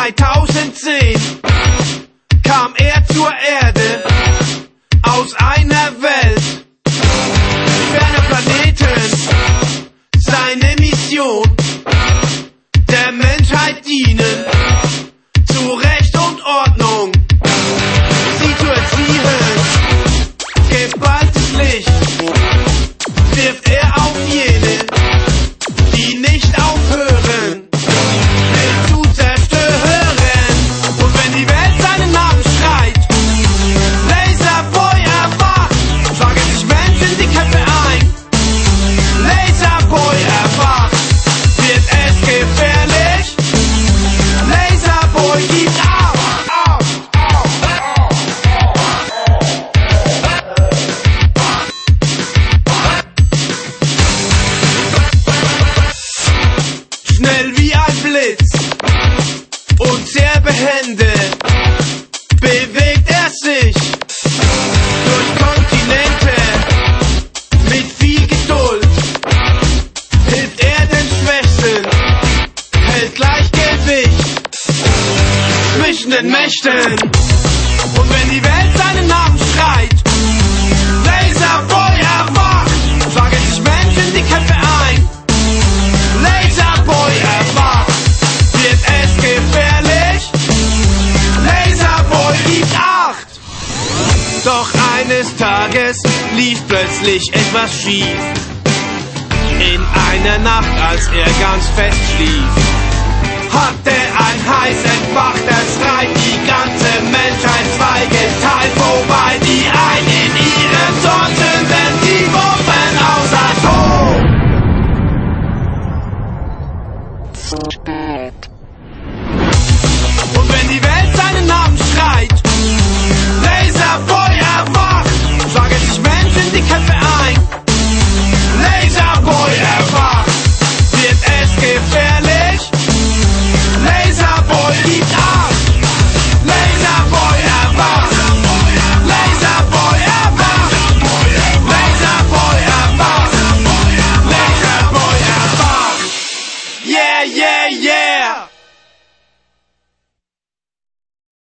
2010 kam er zur Erde aus einer Welt ferner Planeten. Seine Mission, der Menschheit dienen, zu Recht und Ordnung, sie zu erziehen. Geballtes Licht wirft er auf jene, die nicht aufhören, Welt zu zerstören. Und wenn die Welt seinen Namen schreit, Laserboy erwacht, schlagen sich Menschen die Köpfe ein. Laserboy erwacht, wird es gefährlich. Laserboy gibt auf. Schnell wie ein Blitz und sehr behende bewegt er sich durch Kontinente. Mit viel Geduld hilft er den Schwächsten, hält Gleichgewicht zwischen den Mächten. Und wenn die Welt seinen Namen schreit, Laserboy erwacht, schlagen sich Menschen die Köpfe ein. Laserboy erwacht, wird es gefährlich. Laserboy gibt Acht. Doch eines Tages lief plötzlich etwas schief. In einer Nacht, als er ganz fest schlief, hatte ein heiß entfachter Streit die ganze Menschheit zweigeteilt, wobei die einen in ihrem Zorn